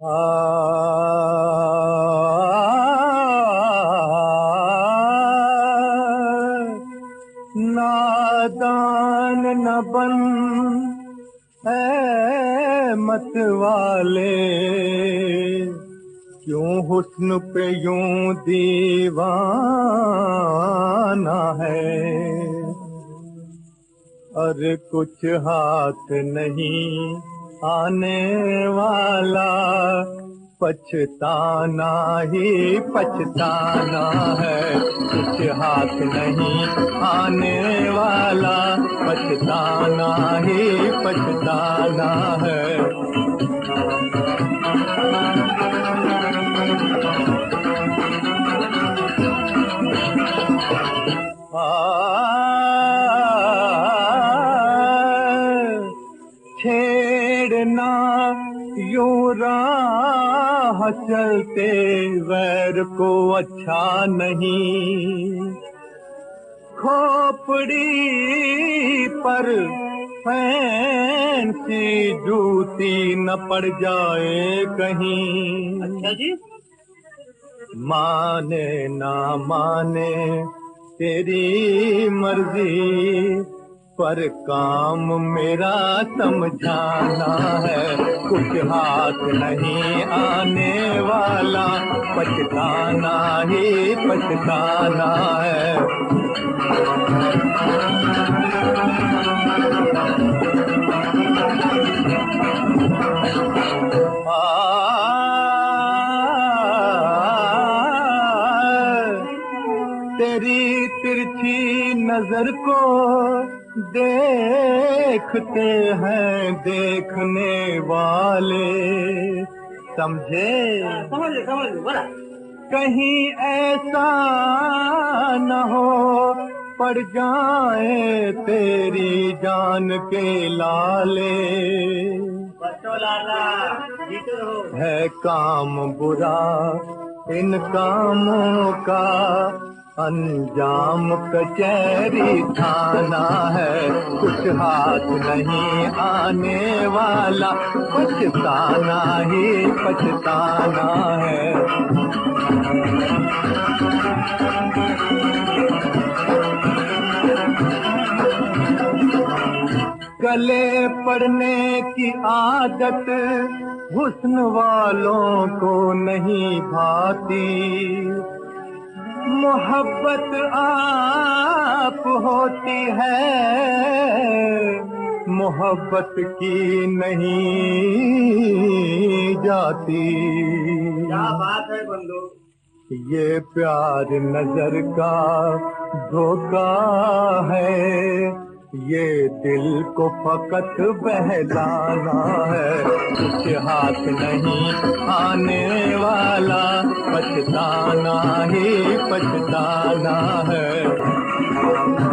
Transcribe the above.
आ, नादान न बन ऐ मत वाले, क्यों हुस्न पे यूं दीवाना है। अरे कुछ हाथ नहीं आने वाला, पछताना ही पछताना है। कुछ हाथ नहीं आने वाला, पछताना ही पछताना है। छेड़ना यूं राह चलते वैर को अच्छा नहीं। खोपड़ी पर फैंसी जूती न पड़ जाए कहीं। अच्छा जी। माने ना माने तेरी मर्जी, पर काम मेरा समझाना है। कुछ हाथ नहीं आने वाला, पछताना ही पछताना है। तेरी तिरछी नजर को देखते हैं देखने वाले, समझे? समझ बोला। कहीं ऐसा न हो पड़ जाए तेरी जान के लाले। बच्चों लाला है काम बुरा इन कामों का, अंजाम कचहरी थाना है। कुछ हाथ नहीं आने वाला, पछताना ही पछताना है। गले पड़ने की आदत हुस्न वालों को नहीं भाती। मोहब्बत आप होती है, मोहब्बत की नहीं जाती। क्या बात है बंधु। ये प्यार नजर का धोखा है, ये दिल को फकत बहलाना है। कुछ हाथ नहीं आने वाला, पछताना ही पछताना है।